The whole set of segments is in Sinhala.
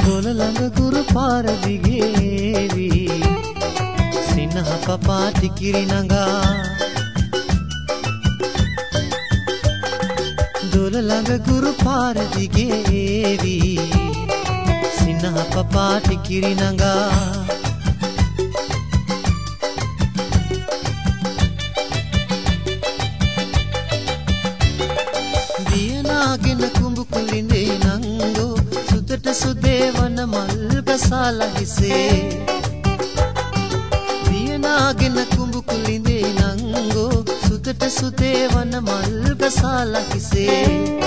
දොළ ළඟ ගුරු පාර දිගේවි සිනහ පපාටි කිරි නඟා දොළ ළඟ ගුරු පාර දිගේවි සිනහ පපාටි කිරි නඟා දියනාගෙන කුඹු කුලින්දේ නංගෝ සුදට සුදේවන මල් බසාලා හිසේ දියනාගෙන කුඹු කුලින්දේ නංගෝ සුදට සුදේවන මල් බසාලා හිසේ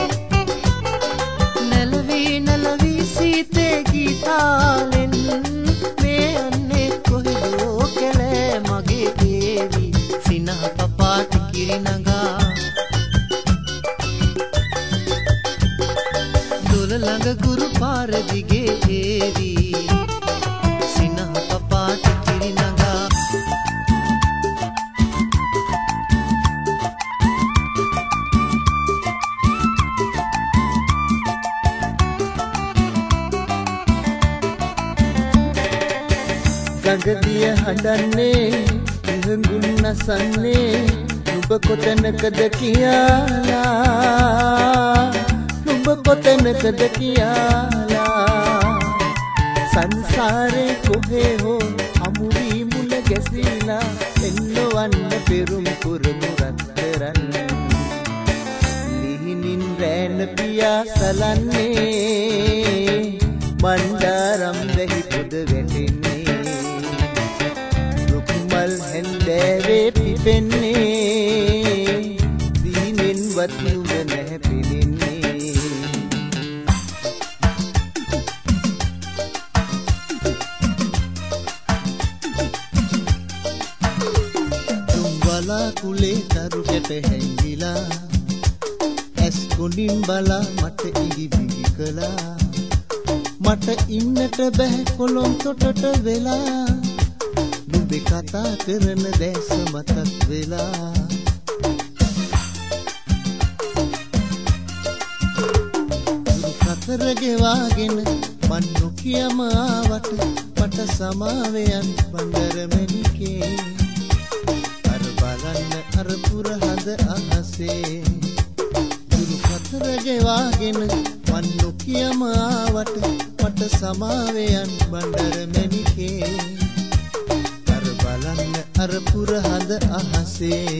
නැලවි සීතේ ගීතාලෙන් මේ අන්නේ කොහෙදෝ කැලෑ මගේ දේවි සිනහ පපාටි කිරි නඟා දොළ ළඟ ගුරු පාර දිගේ ඒවි සිනහ පපාටි කිරි නඟා ගඟදිය හඬන්නේ ඉහඟුන් නසන්නේ නුඹ කොතැනකද කියලා නුඹ කොතැනකද කියලා සංසාරේ කොහේ හෝ හමු වී මුල ගැසිලා එන්නවන්න පෙරුම් පුරුදු රත්තරන් ලිහිනින් රැන පියා සලන්නේ මණ්ඩාරම් වැහි පොද වැටෙන්නේ හැන්දෑවේ පිපෙන්නේ දීනෙන්වත් නුඹ නැහැ පිළින්නේ තුම්බලා කුලේ තරුකට හැංගිලා ඇස් කොණින් බලා මට ඉඟි බිඟි කළා මට ඉන්නට බැහැ කොළොන් තොටට වෙලා නුඹේ කතා කරන දැස මතක් වෙලා කතර ගෙවාගෙන මන් නොකියම ආවට මට සමාවයන් බණ්ඩරමණිකේ අර බලන්න අර පුරහද අහසේ දුරු කතර ගෙවාගෙන මන් නොකියම ආවට මට සමාවයන් බණ්ඩරමණිකේ බලන්න අර පුරහඳ අහසේ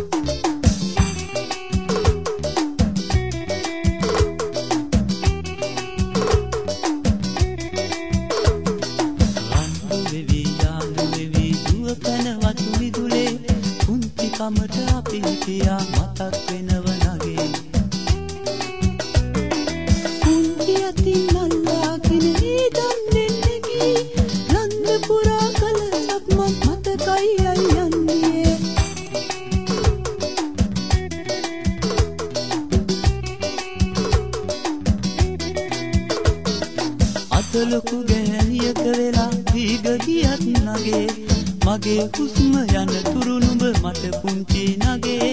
රන්දු වෙවි යාළු වෙවි දුව පැන වතු මිදුලේ කුංචි කමට අපි හිටියා මතක් වෙනව නගේ කුංචි අතින් අල්ලාගෙන ඊදම් දෙන්නේ කී රන්ද පුරා කල සත්මත් මතකයි අයන්නේ අතලොකු ගැහැණියක වෙලා දීග ගියත් නගේ මගේ හුස්ම යන තුරු නුඹ මට පුංචි නගේ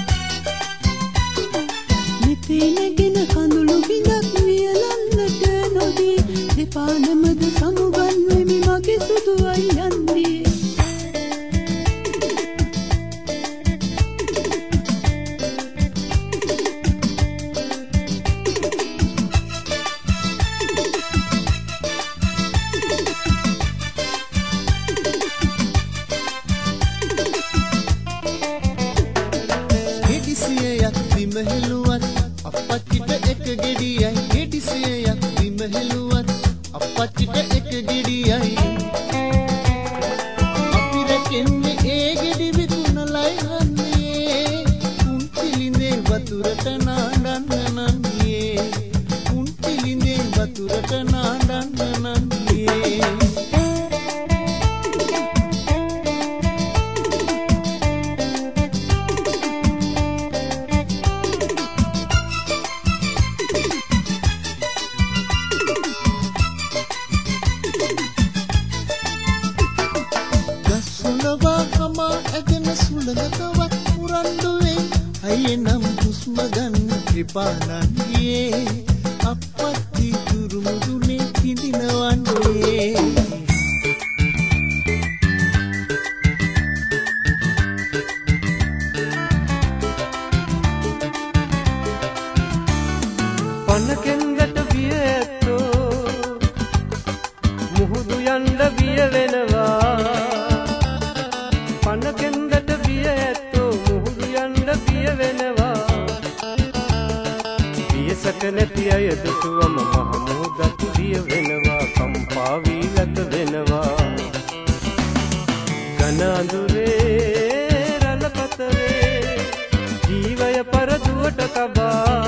නිපිනගෙන කඳුළු බිඳක් වියලන්නට නොදී දෙපා නැමද සමුගන් වෙමි මගේ සුදු අයන්නේ ගෙඩිසියක් බිම හෙළුවත් අපච්චිට එක ගෙඩියයි ගෙඩිසියක් බිම හෙළුවත් අපච්චිට එක ගෙඩියයි අපි රැකෙන්නේ ඒ ගෙඩි විකුණලයි හන්නේ කුංචිලින්දේ වතුරට නාඩන්න නන්නේ කුංචිලින්දේ වතුරට නාඩන්න නන්නේ සුළඟකවත් පුරන්දුවේ අයනම් හුස්ම ගන්න ත්‍රිපානන්ගේ අපත්ති දුරුමුදුනේ කිඳින පනකෙන්දට බිය ඇත්තෝ මුහුදු යන්න බිය වෙනවා. පනකෙන්දට බිය ඇත්තෝ මුහුදු යන්න බිය වෙනවා. බියසක නැති අය දුටුවම මහමුහුදට බිය වෙනවා. කම්පා වී ගත වෙනවා. ඝන අඳුරේ රළ පතරේ ජීවය පරදුවට කබා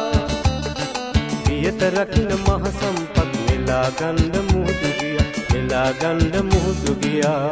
රකින්න මහ සම්පත් නෙලා ගන්න මුහුදු ගියා. නෙලා ගන්න මුහුදු ගියා.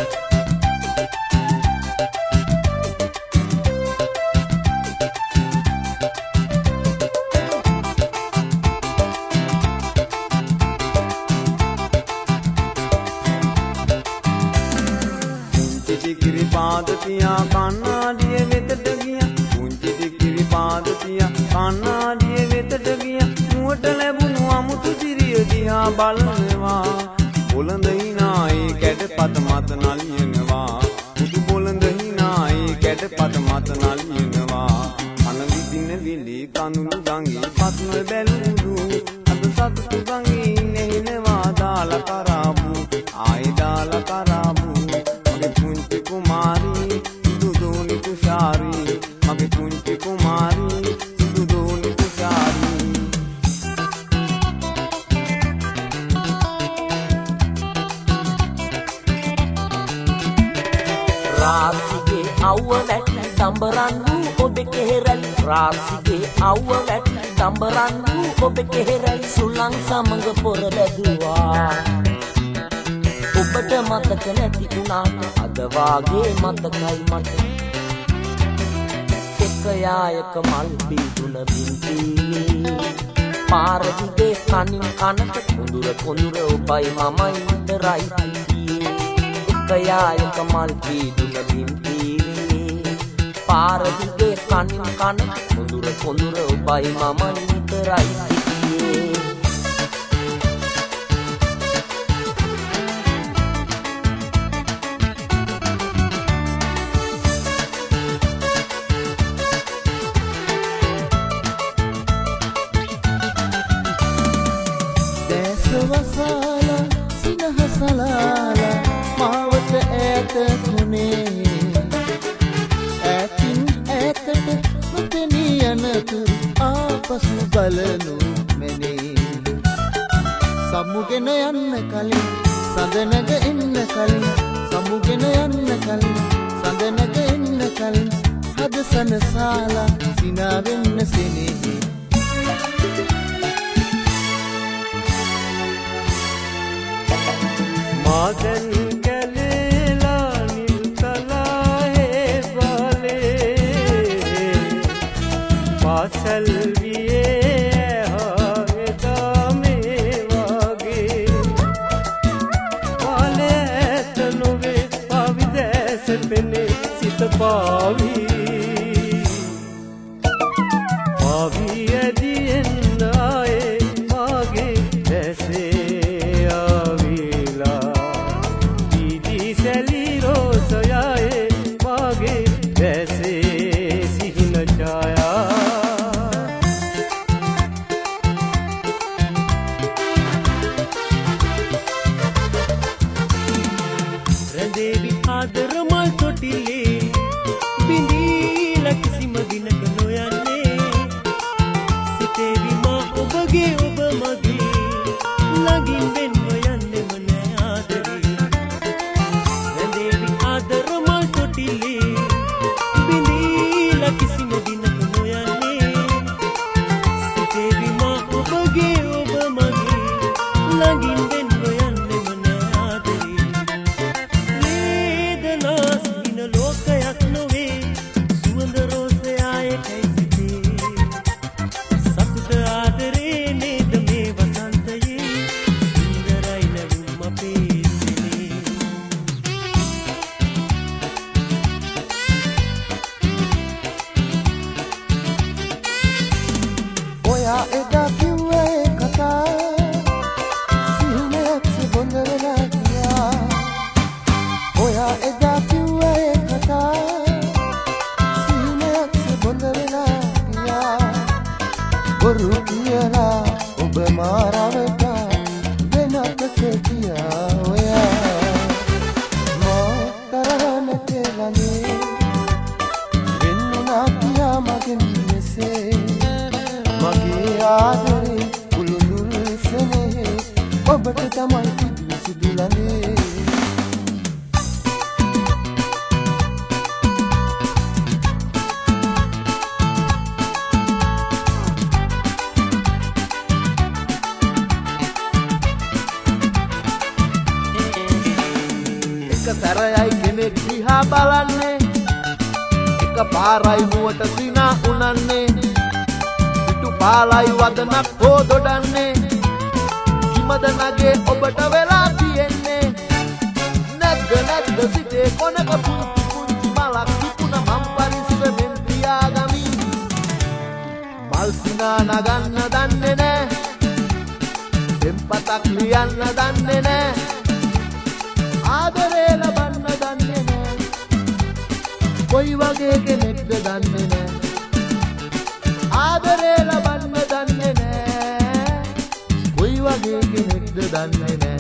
පුංචි දිගිරි පාද තියා කන්නාඩිය වෙතට ගියා. පුංචි දිගිරි පාද තියා කන්නාඩිය වෙතට ගියා. මුවට ලැබුණු අමුතු සිරිය දිහා බලනවා. බොළඳ හිනායේ කැඩපත මත නලියනවා. පුදු බොළඳ හිනායේ කැඩපත මත නලියනවා. අන විදින විලි කඳුළු ගඟේ පත්න බැලුණු අද සතුටු ගඟේ නැහිනවා. දාලා කරාබු ආයේ දාලා කරාබු මගේ පුංචි කුමාරී සුදුදෝනි තුෂාරී. මගේ පුංචි කුමාරී සුදුදෝනි තුෂාරී. රාසිගේ අවුව වැටි තඹරන් වූ ඔබේ කෙහෙරැලි. රාසිගේ අවුව වැටි තඹරන් වූ ඔබේ කෙහෙරැලි. සුළං සමඟ පොර බැදුවා. ඔබට මතක නැති වුණාට අද වාගේ මතකයි මට. එක යායක මල් පිදුන බින්තියේ පාර දිගේ කනින් කනට කුඳුර කුඳුර ඔබයි මමයි විතරයි හිටියේ. යායක මල් පිදුන බිම්පීවේ පාර දිගේ කනින් කනට කුඳුර කුඳුර ඔබයි මමයි විතරයි හිටියේ. දැසවසාලා සිනහසලාලා මාවත ඈත තුනේ. ඈතින් ඈතට නොපෙනී යනතුරු ආපසු බලනු මැනේ. සමුගෙන යන්න කලින් සඳනග එන්න කලින්. සමුගෙන යන්න කලින් සඳනග එන්න කලින්. හද සනසාලා සිනා වෙන්න සෙනෙහි. මාදන් කැලේලා නිල් කලායේ බාලේ පාසල් වියේ හාවෙදා මේ වගේ. කාලේ ඇත නොවේ පාවි දැස පෙනේ සිත පාවි. පාවි ඇදියෙන් ආයේ මාගේ දැසේ බොරු කියලා ඔබ මාරවට වෙනත් කෙටියා ඔයා මතරන කෙලනේ වෙන්නා කියා මගෙන් මෙසේ මගේ ආදරේ කුළුඳුල් සනේ ඔබට තමයි සිදුලනේ සැරයයි කෙනෙක් දිහා බලන්නේ එක පාරයි මුවට සිනා උනන්නේ පිටු පාලයි වදනක් හෝ දොඩන්නේ කිමද නගේ ඔබට වෙලා තියෙන්නේ නැද්ද සිටේ කොනක පුංචි මලක් තිබුණ මම් පරිස්සමෙන් තියාගමි මල් සිනා නගන්න දන්නේ නෑ දෙම්පතක් ලියන්න දන්නේ නෑ ආදරේ ලබන්න දන්නේ නෑ කොයි වගේ කෙනෙක්ද දන්නේ නෑ ආදරේ ලබන්න දන්නේ නෑ කොයි වගේ කෙනෙක්ද දන්නේ නෑ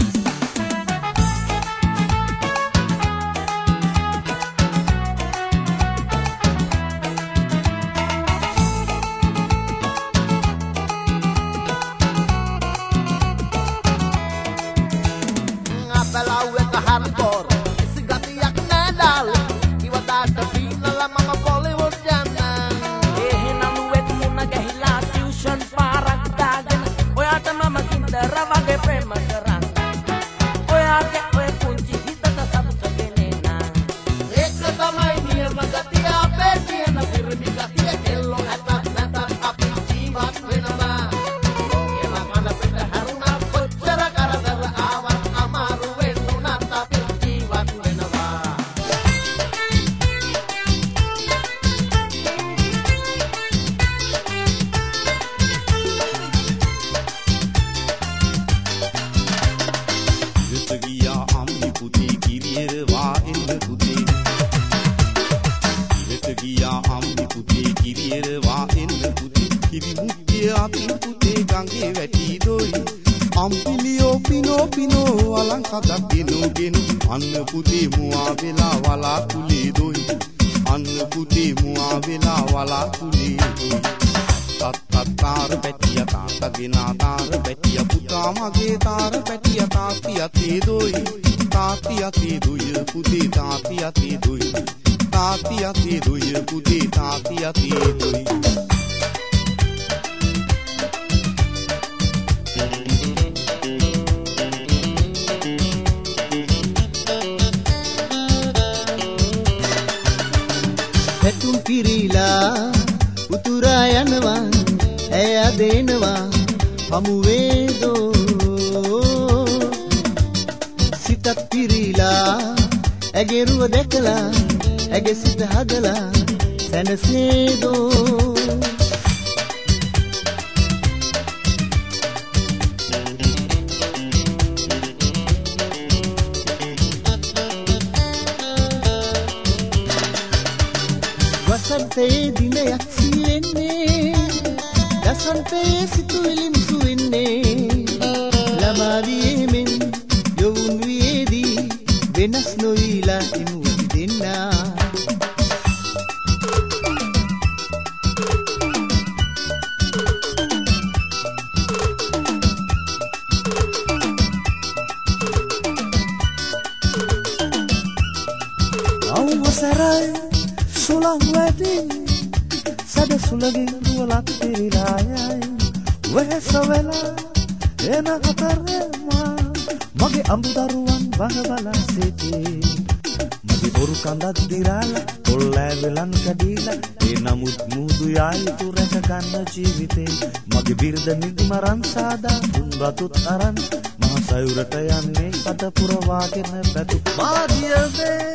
බතුත් අරන් මහ සයුරට යන්නේ අත පුරවාගෙන බැතු මාදියවේ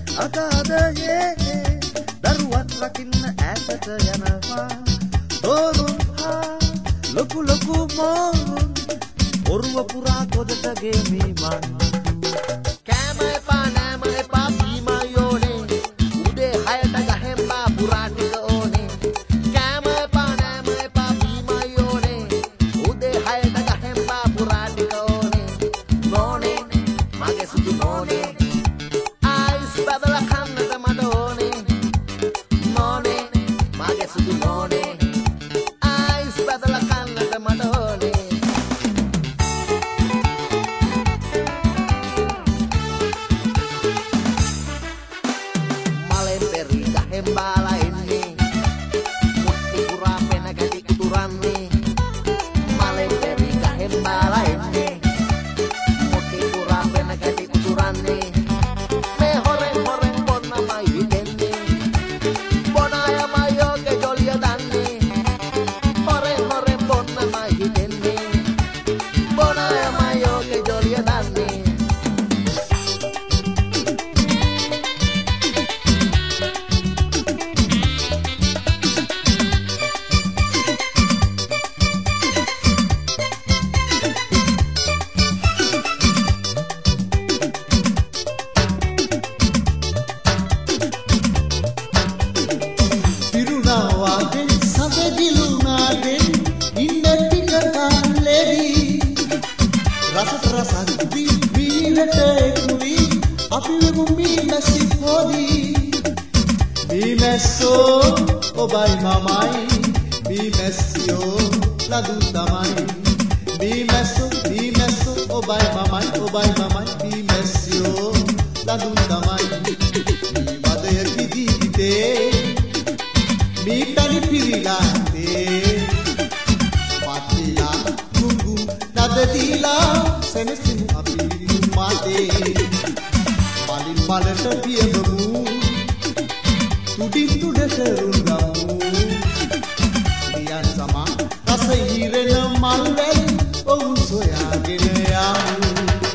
අතදයේ දරුවත් රකින්න ඈතට යනවා දෝරුන් හා ලොකු ලොකු මෝරුන් ඔරුව පුරා කොදට ගෙමි මන් කෑම එපා නෑම එපා බීම යෝනේ උදේ 6ට ගහෙන් බා පුරා ටික ඕනේ කෑම එපා නෑම එපා බීම ඔබයි මමයි බීමැස්සියෝ ලදු තමයි බීමැස්සෝ ඔබයි මමයි බීමැස්සියෝ ලදු තමයි මේ වදය කිදිතේ මේ පැණි පිරීලා තේ පාටිලා ගුඟු නද දීලා සෙනසින් අපි මාතේ මලින් මලට පියඹමු තුඩින් තුඩට රුඳමු දියන් සමා රස හිරෙන මල් වැල් ඔවුන් සොයාගෙන යමු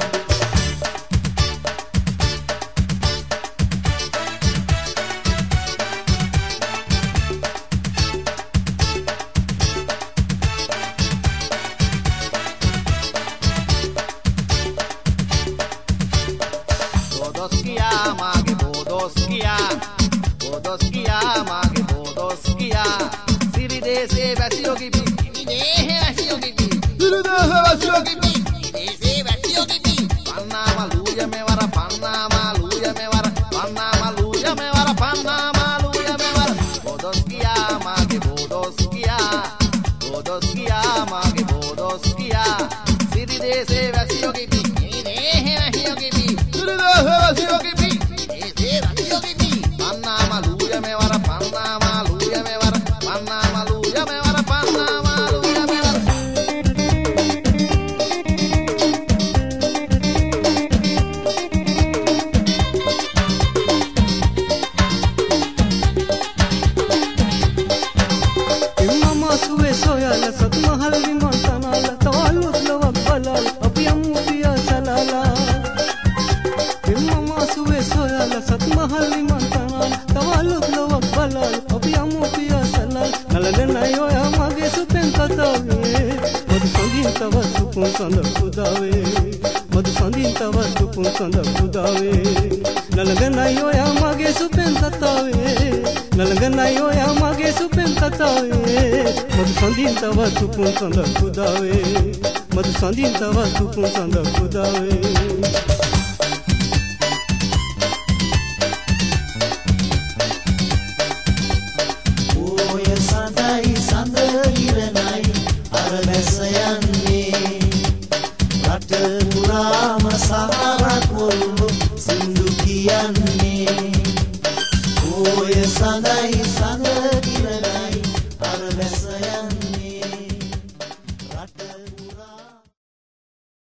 मधु संदीन तवा तुपुन संद खुदावे ओय सदाई संद इरनाई अरबस यन्ने रट पुराम सहारत मुल्मु सिंधु कियन्ने ओय सदाई संद